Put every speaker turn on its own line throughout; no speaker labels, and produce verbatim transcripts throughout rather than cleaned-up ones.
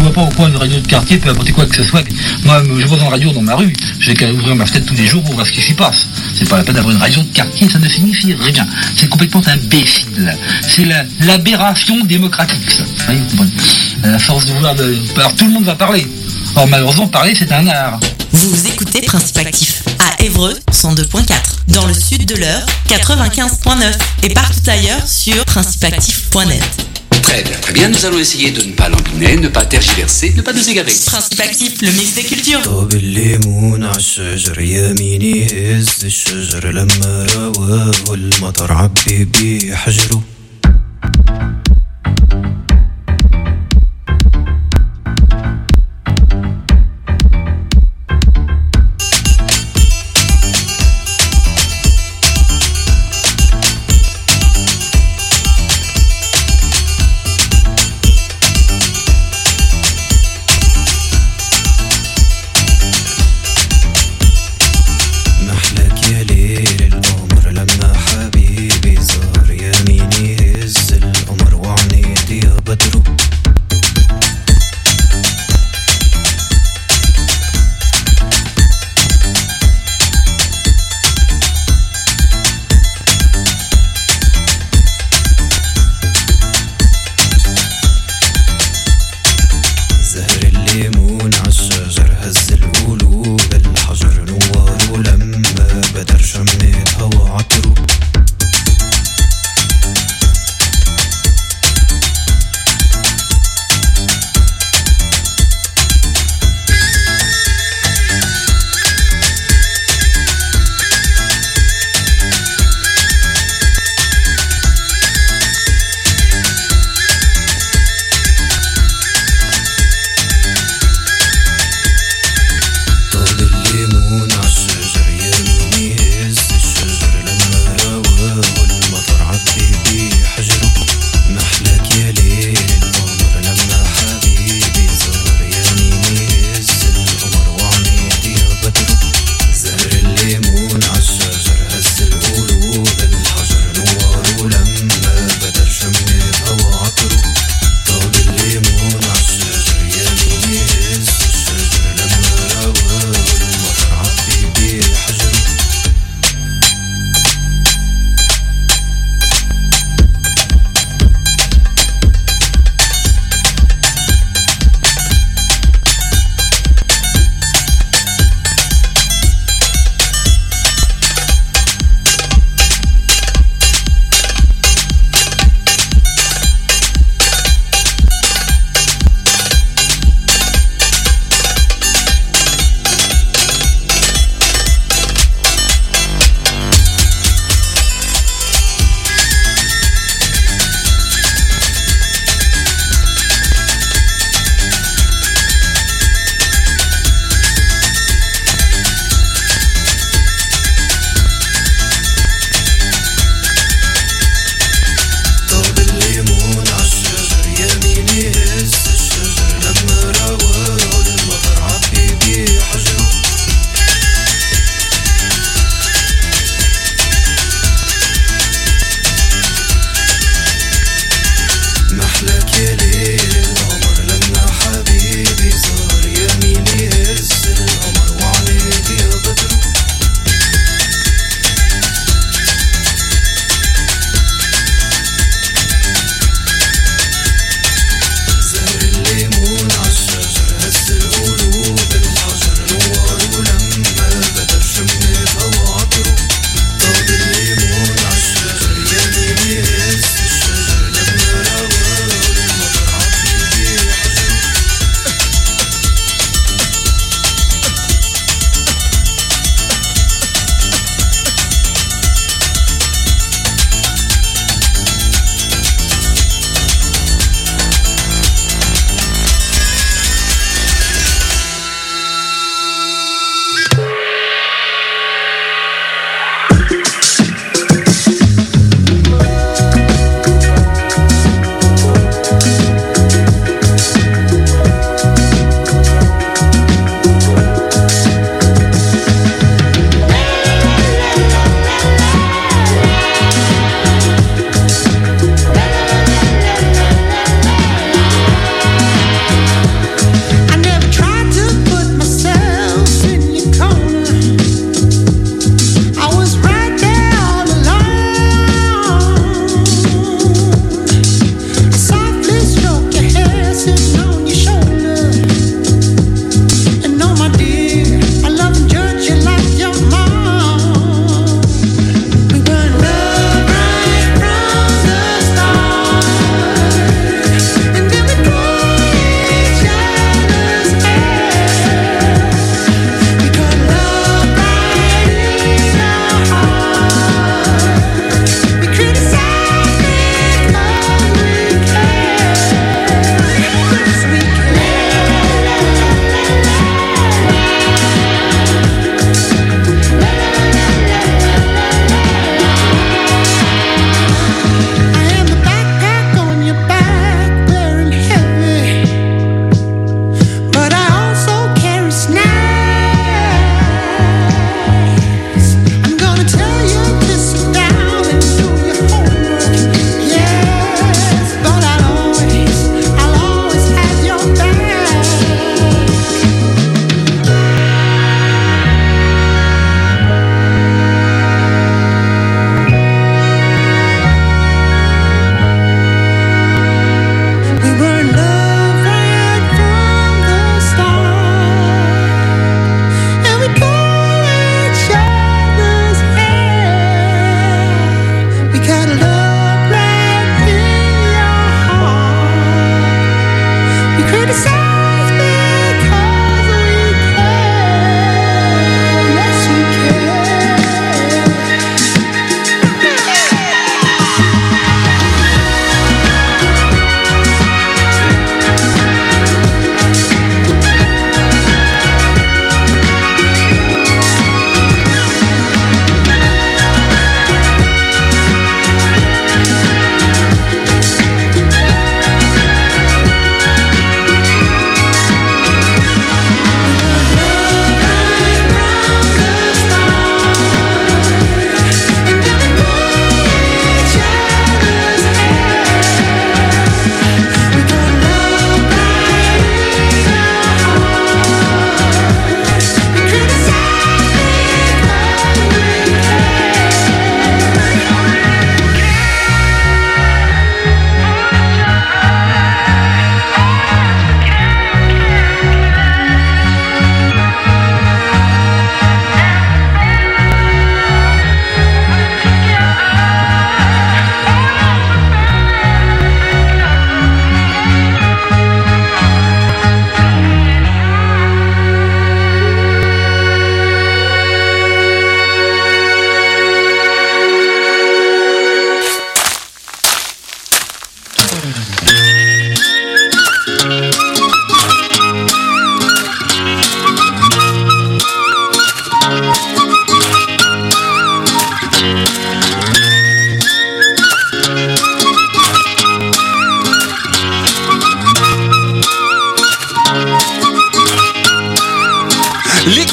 vois pas pourquoi une radio de quartier peut apporter quoi que ce soit. Moi, je vois une radio dans ma rue, j'ai qu'à ouvrir ma fenêtre tous les jours pour voir ce qui s'y passe. C'est pas la peine d'avoir une radio de quartier, ça ne signifie rien. C'est complètement imbécile. C'est la, l'aberration démocratique, ça. Oui, vous comprenez. À force de vouloir de... Alors tout le monde va parler. Or malheureusement, parler, c'est un art.
Vous écoutez Principe Actif à Évreux cent deux point quatre, dans le sud de l'Eure quatre-vingt-quinze point neuf et partout ailleurs sur principe actif point net.
Très bien, très bien, nous allons essayer de ne pas lambiner, ne pas tergiverser, ne pas nous égarer.
Principe Actif, le mix des cultures.
طاب الليمون عالشجر يميني هز الشجر لما روى والمطر عبي بيه حجره القمر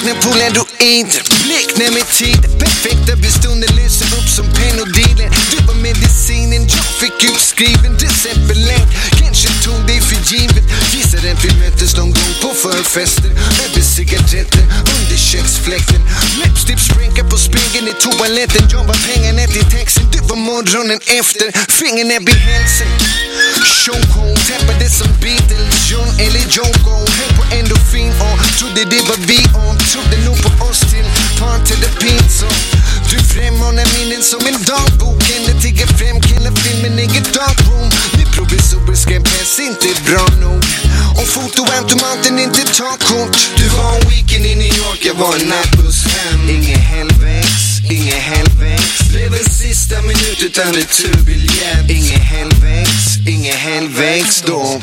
när poolen drog in. Bleknar med tid, perfekta bestunden löser upp som penodilen. Du var medicinen jag fick utskriven. Decemberlän, kanske tog dig för givet. Gissar en film möttes någon gång på förfester. Över cigaretter under köksfläkten. Läppstift spränkar på spegeln i toaletten. Jag var pengarna till texten, du var morgonen efter. Fingerna vid hälsen. Choco, tappade som Beatles. John eller Joko, höll på endorfin och trodde det var vi och trodde nog på oss till part to the pizza. Du frammanar minnen som en dagbok. Eller tigger fram killar filmen i ett darkroom. Med provisorer skrämpas inte bra nog. Och fotoautomaten inte tar kort. Du var en weekend i New York, jag var en nattbuss hem. Ingen helvägs, ingen helvägs. Blev en sista minut utan returbiljett. Ingen helvägs, ingen helvägs då.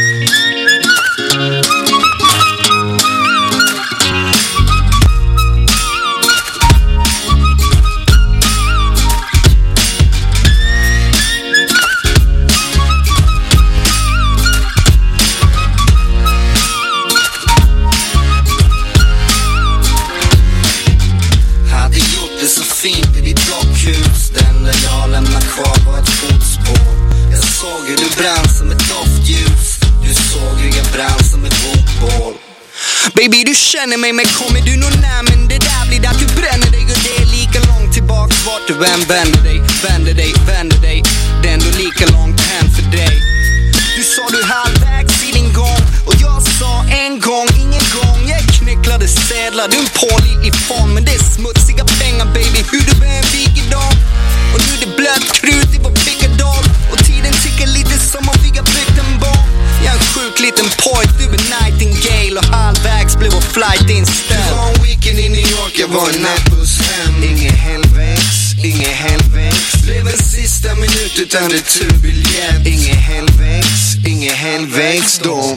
Fint i ditt dockhus, den där jag lämnar kvar var ett fotspår. Jag såg hur du brann som ett doftljus. Du såg hur jag brann som ett bokbål. Baby, du känner mig, men kommer du nog när? Men det där blir att du bränner dig. Och det är lika långt tillbaks vart du än vänder dig. Vänder dig, vänder dig. Det är ändå lika långt hem för dig. Du sa du halvvägs i din gång. Och jag sa en gång, ingen gång. Jag knycklade sedlar, du är en pålitlig form. Men det är smutsiga pengar baby, hur du är en vigedom. Och nu är det blött krut i vår pickadoll. Och tiden tickar lite som om vi har byggt en bomb. Jag är en sjuk liten pojk, du är nightingale. Och halvvägs blev vår flight inställd. Du var en weekend i New York, jag var en nattbuss hem. Ingen helvägs, ingen helvägs. Blev en sista minut utan returbiljett. Ingen helvägs, ingen helvägs då.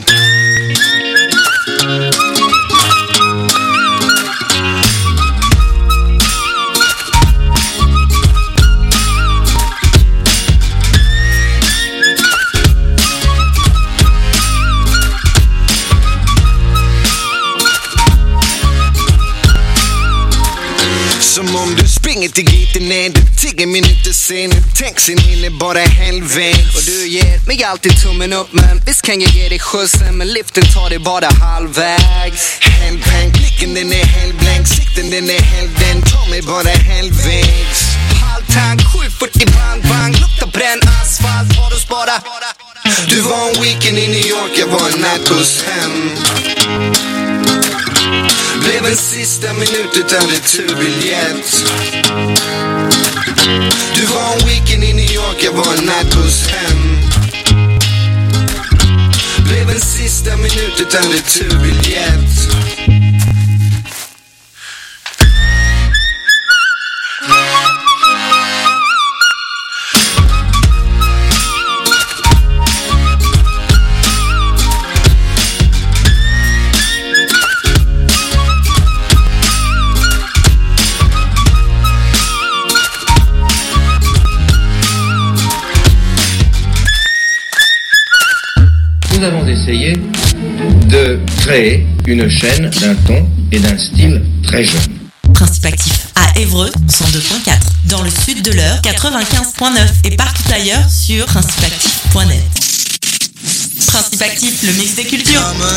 Som om du springer till gaten ner. Tio minuter senare, taxin hinner bara halvvägs. Och du ger mig alltid tummen upp, men visst kan jag ge dig skjutsen. Men liften tar dig bara halvvägs. Halvblank, blicken den är halvblank. Sikten den är halvden, tar mig bara halvvägs. Halvtank, sju fyrtio bang bang. Luktar bränn asfalt, har du spara. Du var en weekend i New York, jag var en nattbuss hem. Blev en sista minut utan returbiljett. Du var en weekend i New York, jag var en nattbuss hem. Blev en sista minut utan returbiljett.
Nous avons essayé de créer une chaîne d'un ton et d'un style très jeune.
Principe actif à Évreux, cent deux point quatre. Dans le sud de l'Eure, quatre-vingt-quinze point neuf. Et partout ailleurs sur principe actif point net. Principe actif, le mix des cultures.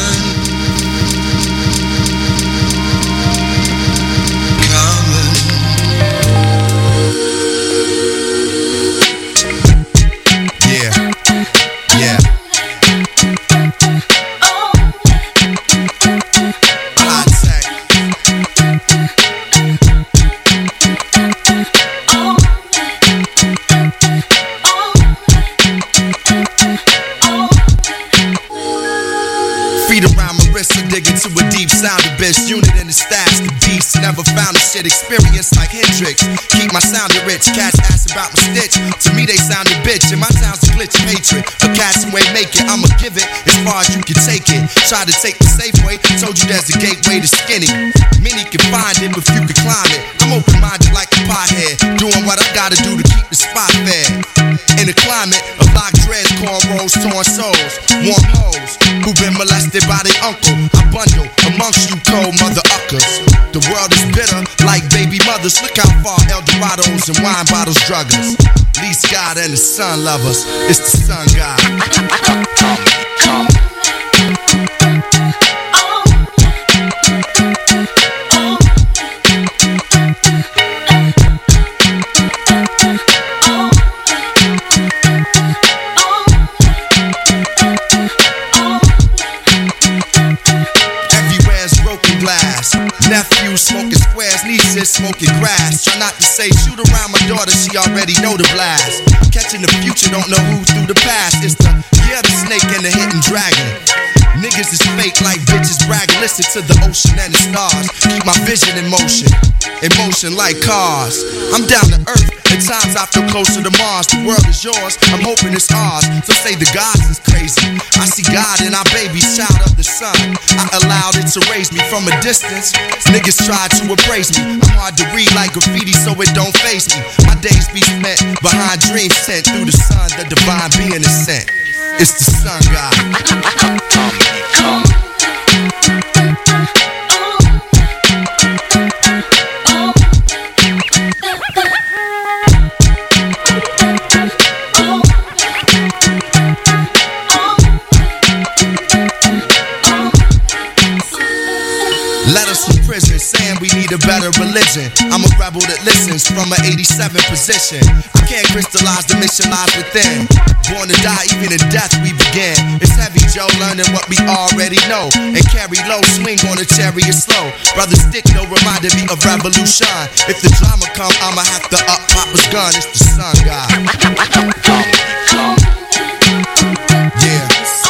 Best unit in the stats, the beast. Never found a shit experience like Hendrix. Keep my sounding rich, cats ask about my stitch. To me they sounded bitch, and my town's a glitch of hatred. A cat's some way make it, I'ma give it as far as you can take it. Try to take the safe way, told you there's a gateway to skinny. Many can find it if you can climb it. I'm open-minded like a pothead, doing what I gotta do to keep the spot fair. In a climate of lock dreads, cornrows, torn souls, warm hoes who've been molested by their uncle. I bundle amongst you cold mother uckers. brothers, look how far El Dorados and wine bottles drug us. Least God and the sun love us. It's the sun God. Come, come. Nephew smoking squares, nieces smoking grass. Try not to say shoot around my daughter, she already know the blast. Catching the future, don't know who through the past. It's the yeah, the snake and the hidden dragon. Niggas is fake like bitches bragging. Listen to the ocean and the stars. Keep my vision in motion, in motion like cars. I'm down to earth. At times I feel closer to Mars. The world is yours, I'm hoping it's ours. So say the gods is crazy. I see God in our baby, child of the sun. I allowed it to raise me from a distance. Niggas try to appraise me. I'm hard to read like graffiti, so it don't face me. My days be spent behind dreams sent through the sun. The divine being is sent. It's the sun God. Come, come. Let us from prison, saying we need a better religion. I'm a rebel that listens from an eighty-seven position. I can't crystallize, the mission lies within. Born to die, even in death we begin. It's heavy, Joe, learning what we already know. And carry low, swing on a chariot slow. Brother Stick, no, reminded me of revolution. If the drama come, I'ma have to up Papa's gun. It's the sun God. Yeah.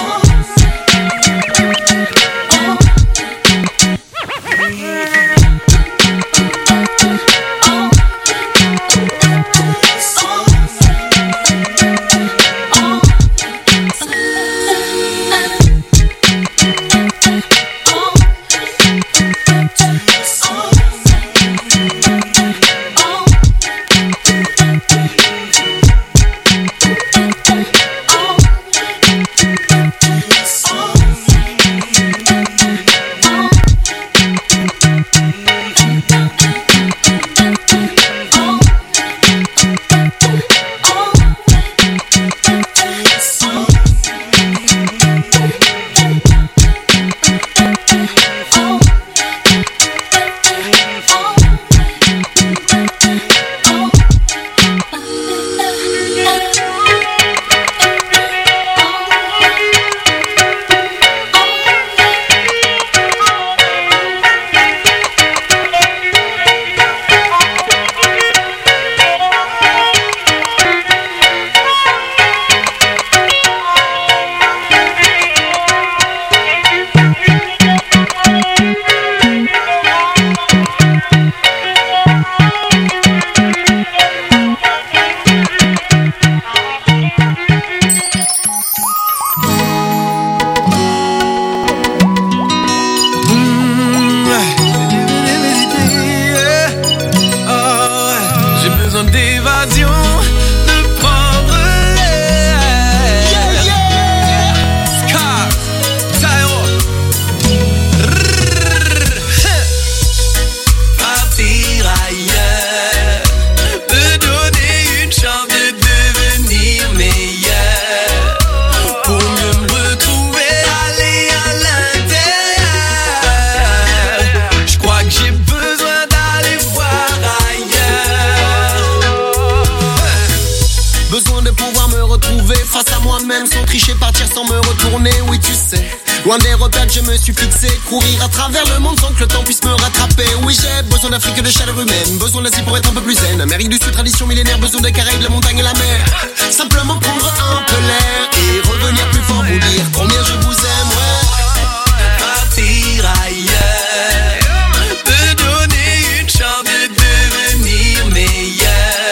Loin des repères que je me suis fixé, courir à travers le monde sans que le temps puisse me rattraper. Oui, j'ai besoin d'Afrique et de chaleur humaine, besoin d'Asie pour être un peu plus zen. Amérique du Sud, tradition millénaire, besoin des Caraïbes, la montagne et la mer. Simplement prendre un peu l'air et revenir plus fort, vous dire combien je vous aime, ouais. Partir ailleurs peut donner une chance de devenir meilleur.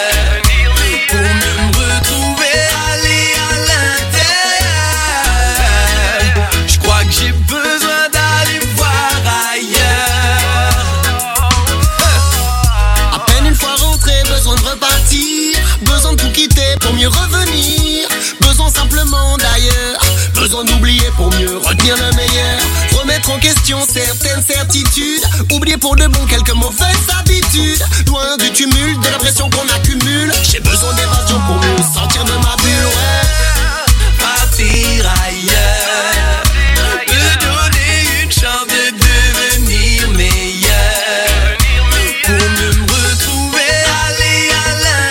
Pour mieux me retrouver, aller à l'intérieur. Je crois que j'ai besoin d'aller voir ailleurs. À peine une fois rentré, besoin de repartir. Besoin de tout quitter pour mieux revenir. Besoin simplement d'ailleurs. Besoin d'oublier pour mieux retenir le meilleur. Remettre remettre en question certaines certitudes, oublier pour de bon quelques mauvaises habitudes. Loin du tumulte, de la pression qu'on accumule, j'ai besoin d'évasion pour mieux sortir de ma bulle. Ouais,
partir ailleurs, me donner une chance de devenir meilleur, pour mieux me retrouver, aller à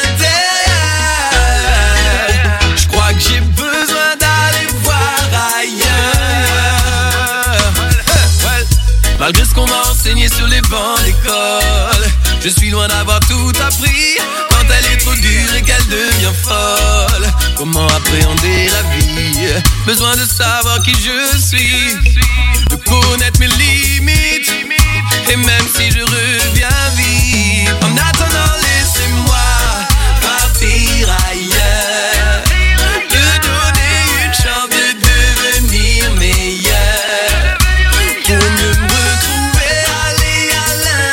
l'intérieur. Je crois que j'ai besoin d'aller voir ailleurs. Malgré ce qu'on m'a enseigné sur les bancs d'école, je suis loin d'avoir tout appris. Quand elle est trop dure et qu'elle devient folle, comment appréhender la vie? Besoin de savoir qui je suis, de connaître mes limites, et même si je reviens vite, en attendant laissez-moi partir ailleurs, me donner une chance de devenir meilleur, pour mieux me retrouver, aller à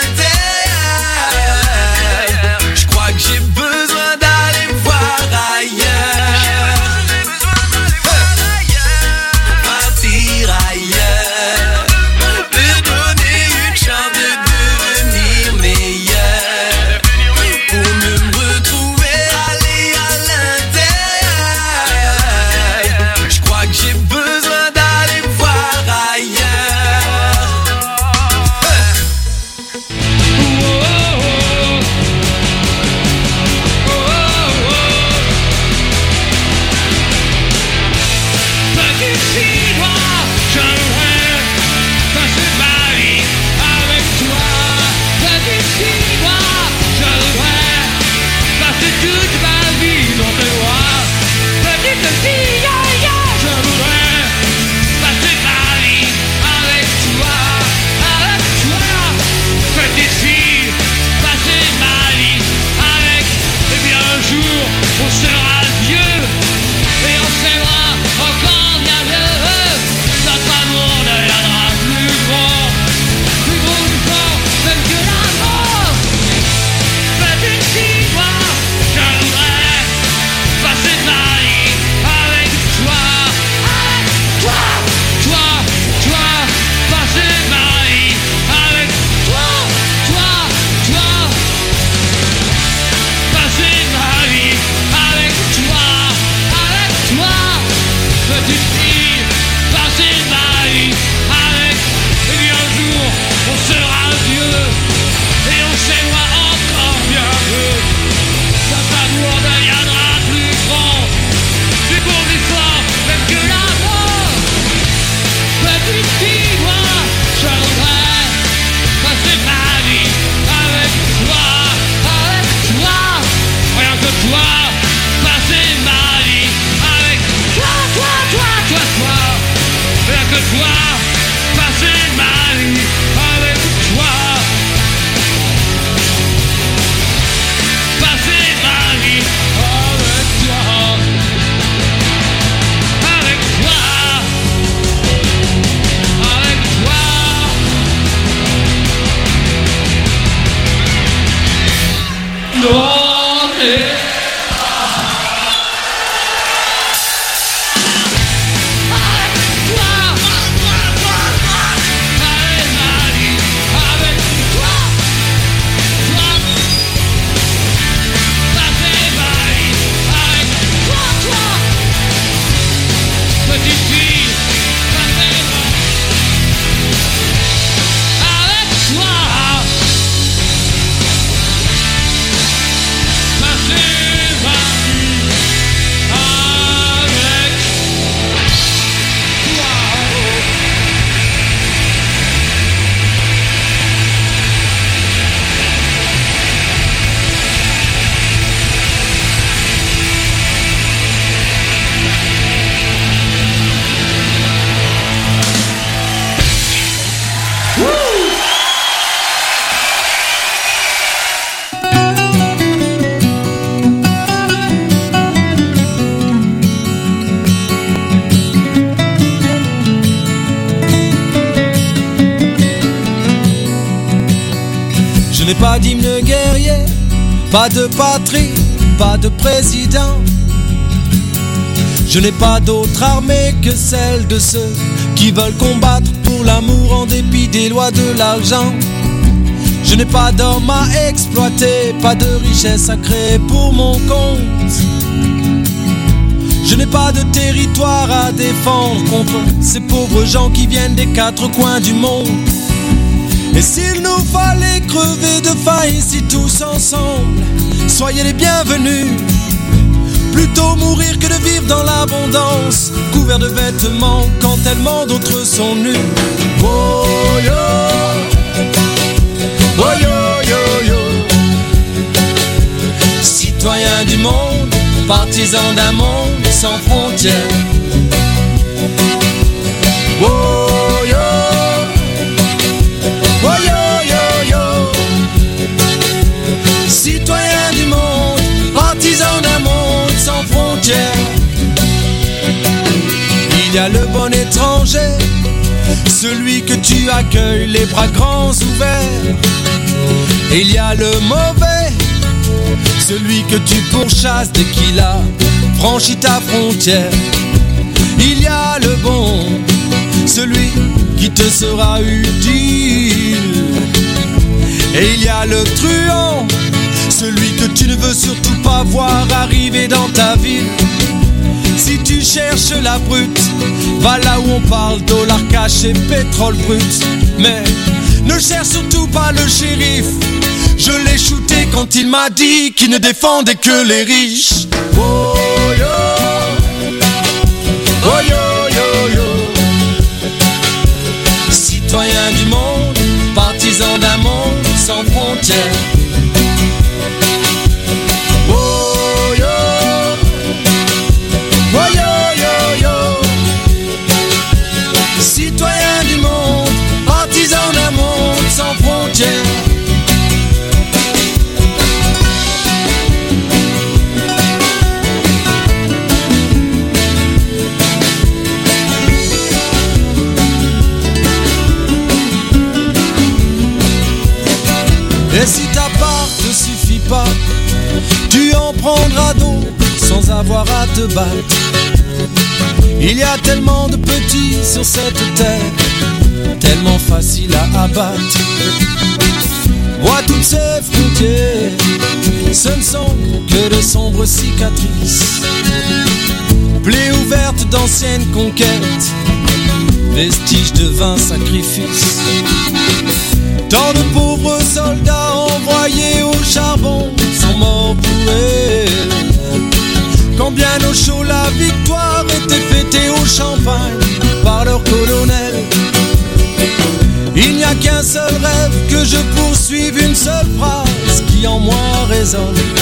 l'intérieur. Je crois que j'ai besoin d'aller voir ailleurs, partir ailleurs, me donner une chance de devenir meilleur, pour mieux me retrouver, aller à l'intérieur. Je crois que j'ai besoin d'aller voir ailleurs. Petite fille, moi, j'aimerais passer ma vie avec toi. Petite fille, moi, j'aimerais passer toute ma vie dans tes bras. Petite fille, ya, ya, j'aimerais passer ma vie avec toi, avec toi. Petite fille, passer ma vie avec. Et bien un jour, on sera vieux et on s'aimera encore bien mieux. Notre amour deviendra plus grand, plus gros, plus fort, même que la mort. Petite fille, moi, j'aimerais passer ma vie avec toi, avec toi, toi, toi, passer ma vie avec toi, toi, toi, passer ma vie avec toi, avec toi, petite fille, passer ma vie avec. Et bien un jour, on sera vieux et on s'aimera encore bien mieux. Notre amour deviendra plus grand, plus beau, plus fort, même que la mort. Petite fille, moi, j'aimerais passer ma vie avec toi, avec toi, rien que toi, passer ma vie avec toi, toi, toi, toi, toi, rien que toi, passer ma vie avec toi, passer ma vie avec toi, avec toi, avec toi. Non, mais
n'ai pas d'hymne guerrier, pas de patrie, pas de président. Je n'ai pas d'autre armée que celle de ceux qui veulent combattre pour l'amour en dépit des lois de l'argent. Je n'ai pas d'homme à exploiter, pas de richesse à créer pour mon compte. Je n'ai pas de territoire à défendre contre ces pauvres gens qui viennent des quatre coins du monde. Et s'il nous fallait crever de faim ici tous ensemble, soyez les bienvenus. Plutôt mourir que de vivre dans l'abondance, couvert de vêtements quand tellement d'autres sont nus. Oh yo, oh yo yo yo. Citoyens du monde, partisans d'un monde sans frontières. Oh yo, oh yo yo yo. Citoyens du monde, partisans d'un monde sans frontières. Il y a le bon étranger, celui que tu accueilles les bras grands ouverts. Et il y a le mauvais, celui que tu pourchasses dès qu'il a franchi ta frontière. Il y a le bon, celui qui te sera utile. Et il y a le truand, celui que tu ne veux surtout pas voir arriver dans ta ville. Si tu cherches la brute, va là où on parle dollar cash et pétrole brut. Mais ne cherche surtout pas le shérif, je l'ai shooté quand il m'a dit qu'il ne défendait que les riches. Oh yo, oh yo yo yo. Citoyens du monde, partisans d'un monde sans frontières. Oh yo, oh yo yo yo. Citoyens du monde, partisans d'un monde sans frontières. Et si ta part ne suffit pas, tu en prendras d'autres sans avoir à te battre. Il y a tellement de petits sur cette terre, tellement facile à abattre. Vois toutes ces frontières, ce ne sont que de sombres cicatrices, plaies ouvertes d'anciennes conquêtes, vestiges de vains sacrifices. Tant de pauvres soldats envoyés au charbon sont morts pour elle. Quand bien au chaud la victoire était fêtée au champagne par leur colonel. Il n'y a qu'un seul rêve, que je poursuive une seule phrase qui en moi résonne.